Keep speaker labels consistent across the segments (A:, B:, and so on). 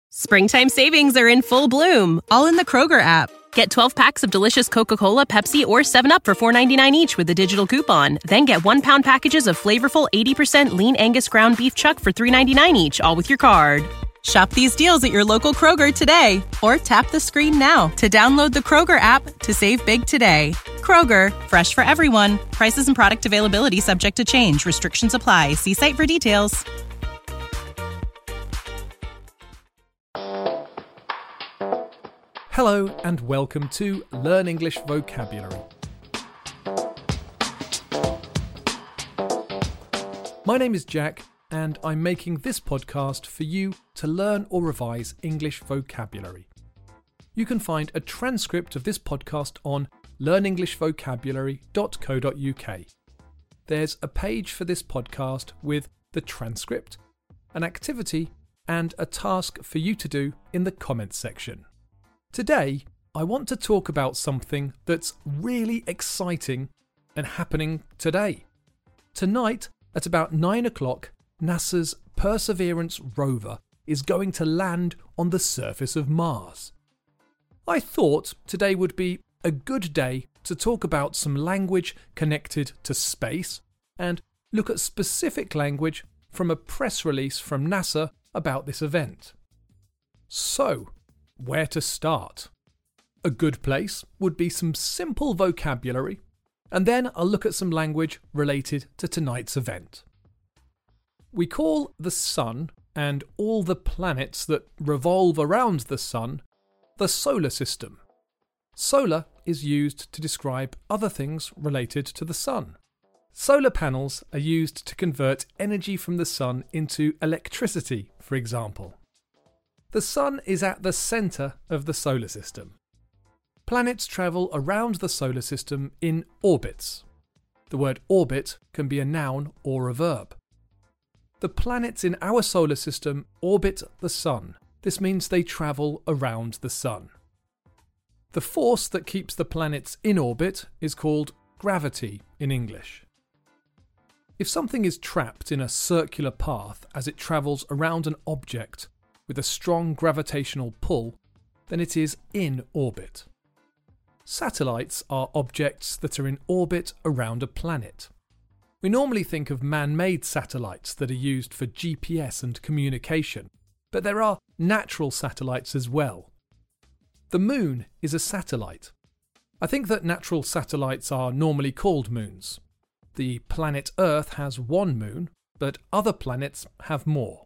A: Springtime savings are in full bloom, all in the Kroger app. Get 12 packs of delicious Coca-Cola, Pepsi, or 7-Up for $4.99 each with a digital coupon. Then get 1-pound packages of flavorful 80% lean Angus ground beef chuck for $3.99 each, all with your card. Shop these deals at your local Kroger today, or tap the screen now to download the Kroger app to save big today. Kroger, fresh for everyone. Prices and product availability subject to change. Restrictions apply. See site for details.
B: Hello and welcome to Learn English Vocabulary. My name is Jack and I'm making this podcast for you to learn or revise English vocabulary. You can find a transcript of this podcast on learnenglishvocabulary.co.uk. There's a page for this podcast with the transcript, an activity and a task for you to do in the comments section. Today, I want to talk about something that's really exciting and happening today. Tonight, at about 9 o'clock, NASA's Perseverance rover is going to land on the surface of Mars. I thought today would be a good day to talk about some language connected to space and look at specific language from a press release from NASA about this event. So, where to start? A good place would be some simple vocabulary, and then I'll look at some language related to tonight's event. We call the Sun and all the planets that revolve around the Sun the solar system. Solar is used to describe other things related to the Sun. Solar panels are used to convert energy from the Sun into electricity, for example. The Sun is at the centre of the solar system. Planets travel around the solar system in orbits. The word orbit can be a noun or a verb. The planets in our solar system orbit the Sun. This means they travel around the Sun. The force that keeps the planets in orbit is called gravity in English. If something is trapped in a circular path as it travels around an object with a strong gravitational pull, then it is in orbit. Satellites are objects that are in orbit around a planet. We normally think of man-made satellites that are used for GPS and communication, but there are natural satellites as well. The Moon is a satellite. I think that natural satellites are normally called moons. The planet Earth has one moon, but other planets have more.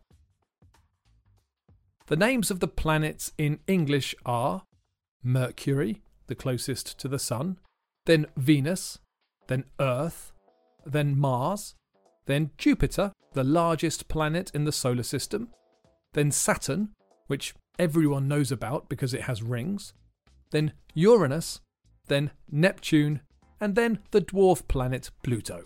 B: The names of the planets in English are Mercury, the closest to the Sun, then Venus, then Earth, then Mars, then Jupiter, the largest planet in the solar system, then Saturn, which everyone knows about because it has rings, then Uranus, then Neptune, and then the dwarf planet Pluto.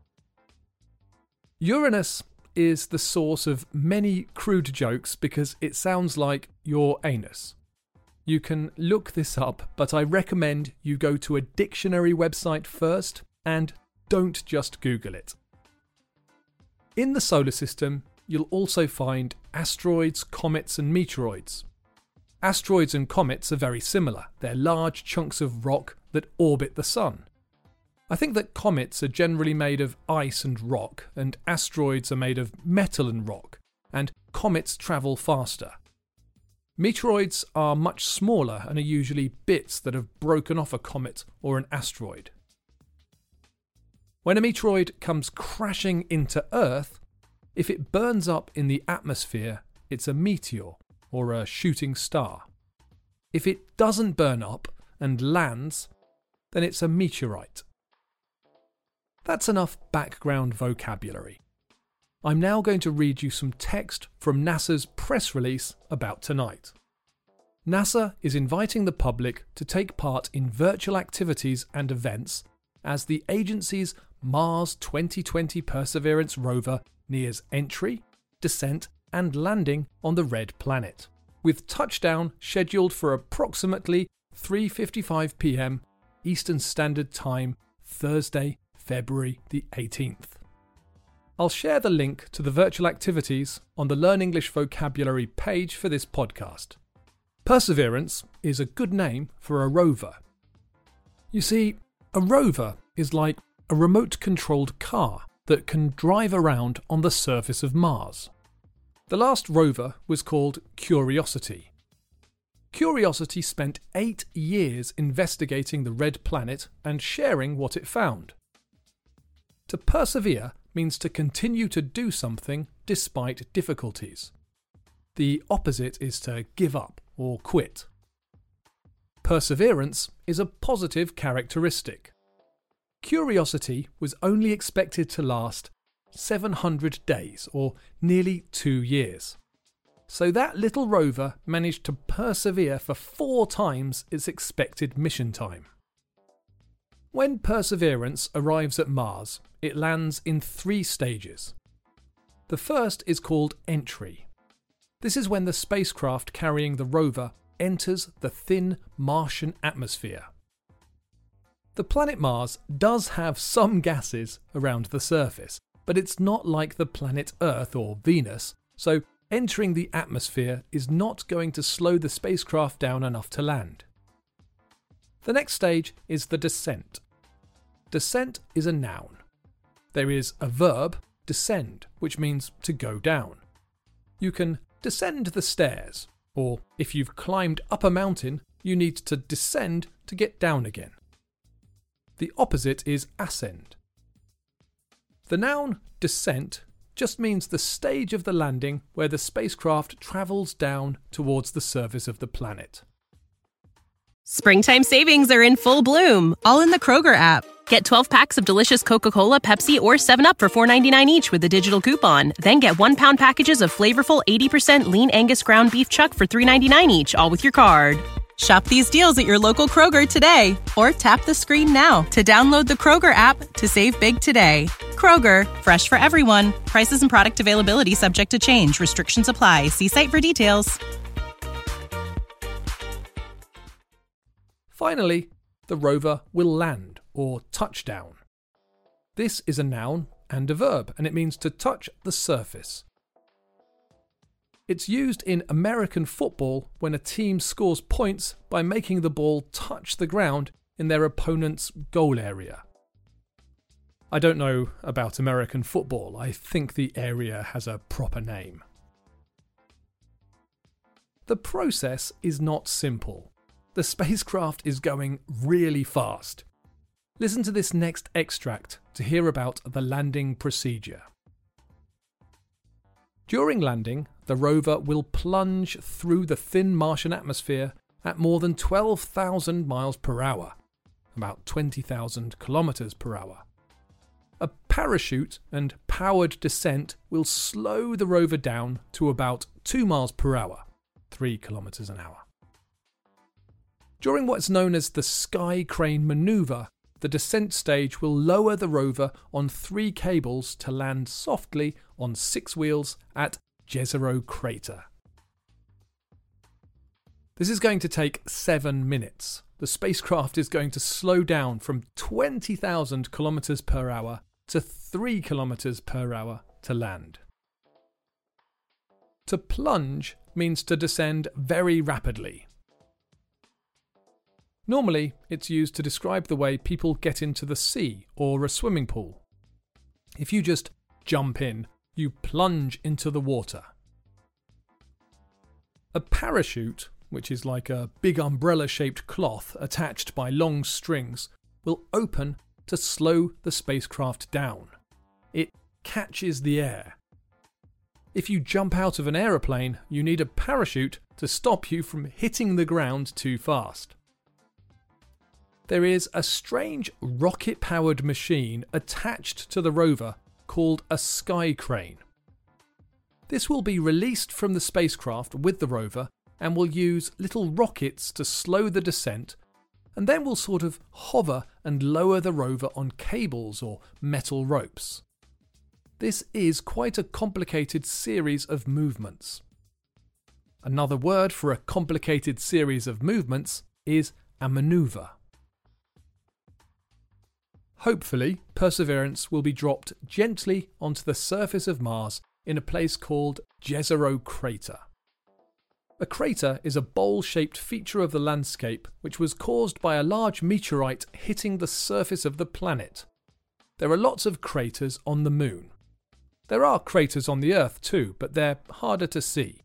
B: Uranus is the source of many crude jokes because it sounds like your anus. You can look this up, but I recommend you go to a dictionary website first and don't just Google it. In the solar system, you'll also find asteroids, comets, and meteoroids. Asteroids and comets are very similar. They're large chunks of rock that orbit the Sun. I think that comets are generally made of ice and rock, and asteroids are made of metal and rock, and comets travel faster. Meteoroids are much smaller and are usually bits that have broken off a comet or an asteroid. When a meteoroid comes crashing into Earth, if it burns up in the atmosphere, it's a meteor or a shooting star. If it doesn't burn up and lands, then it's a meteorite. That's enough background vocabulary. I'm now going to read you some text from NASA's press release about tonight. NASA is inviting the public to take part in virtual activities and events as the agency's Mars 2020 Perseverance rover nears entry, descent, and landing on the Red Planet, with touchdown scheduled for approximately 3:55 p.m. Eastern Standard Time, Thursday, February the 18th. I'll share the link to the virtual activities on the Learn English Vocabulary page for this podcast. Perseverance is a good name for a rover. You see, a rover is like a remote-controlled car that can drive around on the surface of Mars. The last rover was called Curiosity. Curiosity spent 8 years investigating the red planet and sharing what it found. To persevere means to continue to do something despite difficulties. The opposite is to give up or quit. Perseverance is a positive characteristic. Curiosity was only expected to last 700 days, or nearly 2 years. So that little rover managed to persevere for 4 times its expected mission time. When Perseverance arrives at Mars, it lands in 3 stages. The first is called entry. This is when the spacecraft carrying the rover enters the thin Martian atmosphere. The planet Mars does have some gases around the surface, but it's not like the planet Earth or Venus, so entering the atmosphere is not going to slow the spacecraft down enough to land. The next stage is the descent. Descent is a noun. There is a verb, descend, which means to go down. You can descend the stairs, or if you've climbed up a mountain, you need to descend to get down again. The opposite is ascend. The noun descent just means the stage of the landing where the spacecraft travels down towards the surface of the planet.
A: Springtime savings are in full bloom, all in the Kroger app. Get 12 packs of delicious Coca-Cola, Pepsi, or 7-Up for $4.99 each with a digital coupon. Then get 1-pound packages of flavorful 80% lean Angus ground beef chuck for $3.99 each, all with your card. Shop these deals at your local Kroger today, or tap the screen now to download the Kroger app to save big today. Kroger, fresh for everyone. Prices and product availability subject to change. Restrictions apply. See site for details.
B: Finally, the rover will land, or touch down. This is a noun and a verb, and it means to touch the surface. It's used in American football when a team scores points by making the ball touch the ground in their opponent's goal area. I don't know about American football. I think the area has a proper name. The process is not simple. The spacecraft is going really fast. Listen to this next extract to hear about the landing procedure. During landing, the rover will plunge through the thin Martian atmosphere at more than 12,000 miles per hour, about 20,000 kilometers per hour. A parachute and powered descent will slow the rover down to about 2 miles per hour, 3 kilometers an hour. During what's known as the sky crane maneuver, the descent stage will lower the rover on 3 cables to land softly on 6 wheels at Jezero Crater. This is going to take 7 minutes. The spacecraft is going to slow down from 20,000 kilometers per hour to 3 kilometers per hour to land. To plunge means to descend very rapidly. Normally, it's used to describe the way people get into the sea or a swimming pool. If you just jump in, you plunge into the water. A parachute, which is like a big umbrella-shaped cloth attached by long strings, will open to slow the spacecraft down. It catches the air. If you jump out of an aeroplane, you need a parachute to stop you from hitting the ground too fast. There is a strange rocket-powered machine attached to the rover called a sky crane. This will be released from the spacecraft with the rover and will use little rockets to slow the descent, and then will sort of hover and lower the rover on cables or metal ropes. This is quite a complicated series of movements. Another word for a complicated series of movements is a maneuver. hopefully, Perseverance will be dropped gently onto the surface of Mars in a place called Jezero Crater. A crater is a bowl-shaped feature of the landscape which was caused by a large meteorite hitting the surface of the planet. There are lots of craters on the Moon. There are craters on the Earth too, but they're harder to see.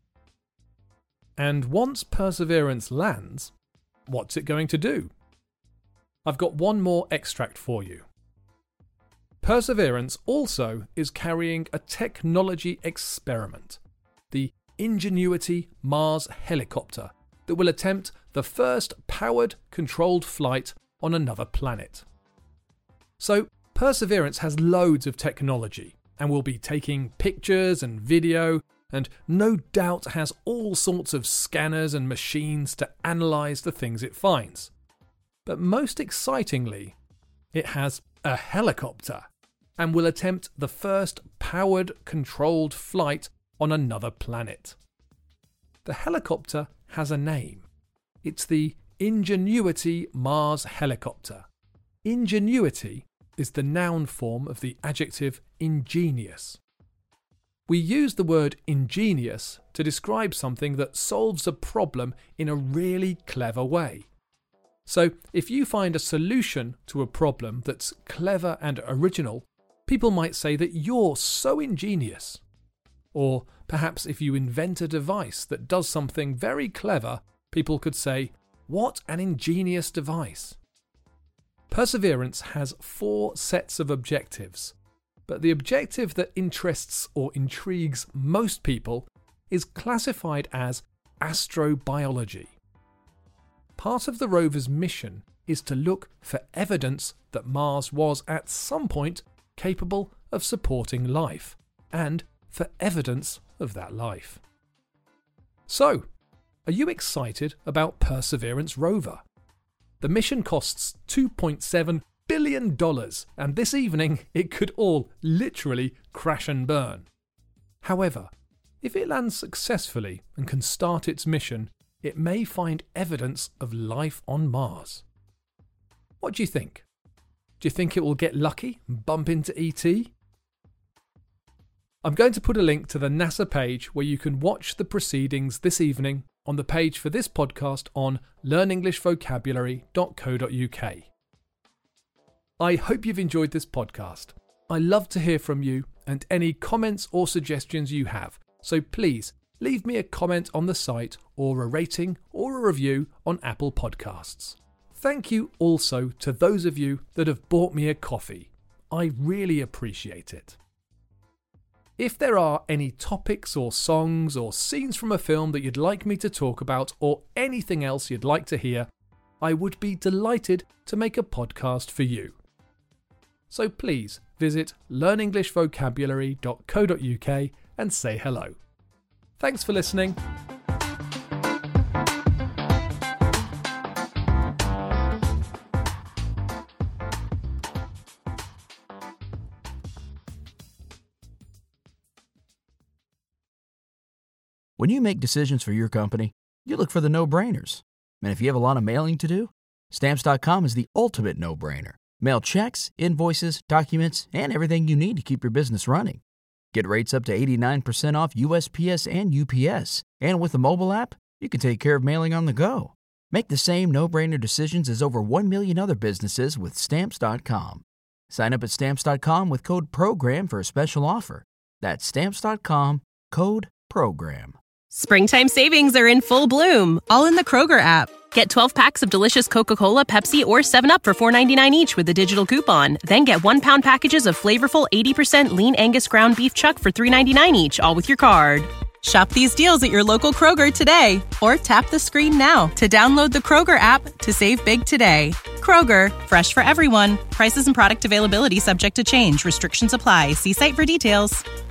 B: And once Perseverance lands, what's it going to do? I've got one more extract for you. Perseverance also is carrying a technology experiment, the Ingenuity Mars helicopter, that will attempt the first powered, controlled flight on another planet. So, Perseverance has loads of technology and will be taking pictures and video, and no doubt has all sorts of scanners and machines to analyse the things it finds. But most excitingly, it has a helicopter and will attempt the first powered, controlled flight on another planet. The helicopter has a name. It's the Ingenuity Mars helicopter. Ingenuity is the noun form of the adjective ingenious. We use the word ingenious to describe something that solves a problem in a really clever way. So, if you find a solution to a problem that's clever and original, people might say that you're so ingenious. Or perhaps if you invent a device that does something very clever, people could say, "What an ingenious device." Perseverance has 4 sets of objectives, but the objective that interests or intrigues most people is classified as astrobiology. Part of the rover's mission is to look for evidence that Mars was at some point capable of supporting life, and for evidence of that life. So, are you excited about Perseverance rover? The mission costs $2.7 billion, and this evening it could all literally crash and burn. However, if it lands successfully and can start its mission, it may find evidence of life on Mars. What do you think? Do you think it will get lucky and bump into ET? I'm going to put a link to the NASA page where you can watch the proceedings this evening on the page for this podcast on learnenglishvocabulary.co.uk. I hope you've enjoyed this podcast. I love to hear from you and any comments or suggestions you have, so please leave me a comment on the site or a rating or a review on Apple Podcasts. Thank you also to those of you that have bought me a coffee. I really appreciate it. If there are any topics or songs or scenes from a film that you'd like me to talk about or anything else you'd like to hear, I would be delighted to make a podcast for you. So please visit learnenglishvocabulary.co.uk and say hello. Thanks for listening.
C: When you make decisions for your company, you look for the no-brainers. And if you have a lot of mailing to do, Stamps.com is the ultimate no-brainer. Mail checks, invoices, documents, and everything you need to keep your business running. Get rates up to 89% off USPS and UPS. And with the mobile app, you can take care of mailing on the go. Make the same no-brainer decisions as over 1 million other businesses with Stamps.com. Sign up at Stamps.com with code PROGRAM for a special offer. That's Stamps.com, code PROGRAM.
A: Springtime savings are in full bloom, all in the Kroger app. Get 12 packs of delicious Coca-Cola, Pepsi, or 7-Up for $4.99 each with a digital coupon. Then get 1-pound packages of flavorful 80% lean Angus ground beef chuck for $3.99 each, all with your card. Shop these deals at your local Kroger today, or tap the screen now to download the Kroger app to save big today. Kroger, fresh for everyone. Prices and product availability subject to change. Restrictions apply. See site for details.